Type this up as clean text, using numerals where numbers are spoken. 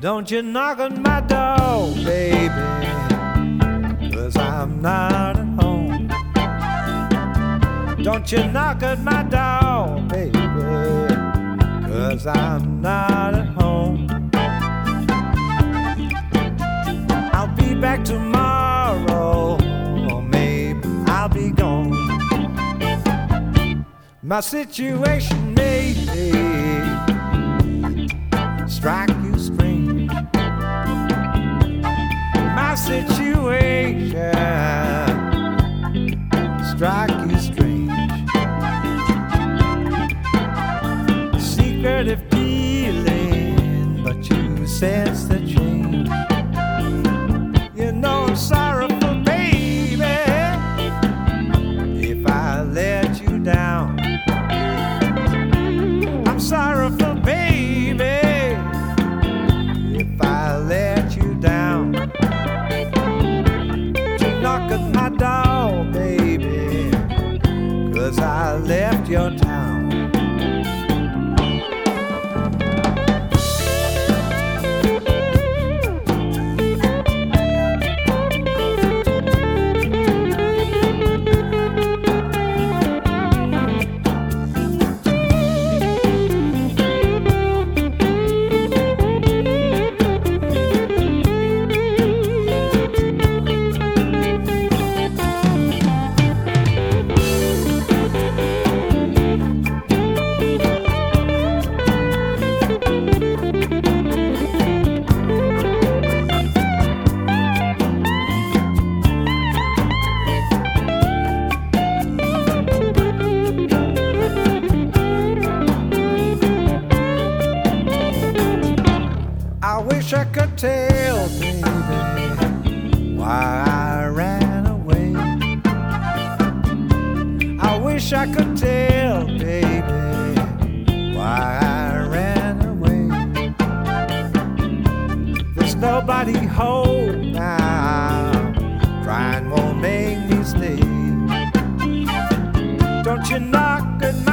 Don't you knock on my door, baby, 'cause I'm not at home. Don't you knock at my door, baby, 'cause I'm not at home. I'll be back tomorrow, or maybe I'll be gone. My situation may strike you strange. My situation strike you strange. Secretive feeling, but you sense the change. You know I'm sorrowful, baby, if I let you down. I'm sorrowful, baby, if I let you down. You knock at my door, baby, 'cause I left your town. I wish I could tell, baby, why I ran away. I wish I could tell, baby, why I ran away. There's nobody home now, crying won't make me stay. Don't you knock at my